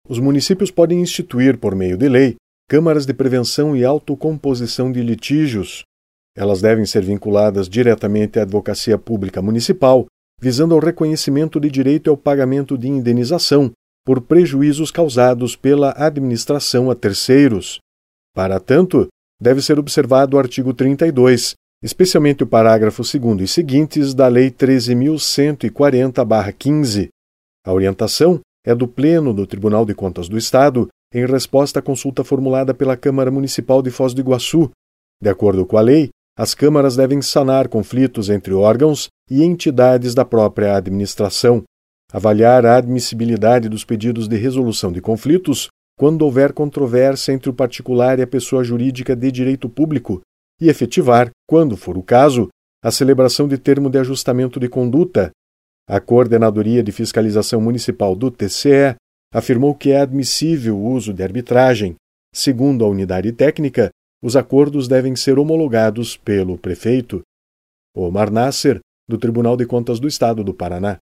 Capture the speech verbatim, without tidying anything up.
os municípios podem instituir, por meio de lei, câmaras de prevenção e autocomposição de litígios. Elas devem ser vinculadas diretamente à advocacia pública municipal, visando ao reconhecimento de direito ao pagamento de indenização por prejuízos causados pela administração a terceiros. Para tanto, deve ser observado o artigo trinta e dois, especialmente o parágrafo segundo e seguintes da Lei treze mil cento e quarenta barra quinze. A orientação é do Pleno do Tribunal de Contas do Estado em resposta à consulta formulada pela Câmara Municipal de Foz do Iguaçu. De acordo com a lei, as câmaras devem sanar conflitos entre órgãos e entidades da própria administração, avaliar a admissibilidade dos pedidos de resolução de conflitos quando houver controvérsia entre o particular e a pessoa jurídica de direito público e efetivar, quando for o caso, a celebração de termo de ajustamento de conduta. A Coordenadoria de Fiscalização Municipal do T C E afirmou que é admissível o uso de arbitragem. Segundo a unidade técnica, os acordos devem ser homologados pelo prefeito. Omar Nasser, do Tribunal de Contas do Estado do Paraná.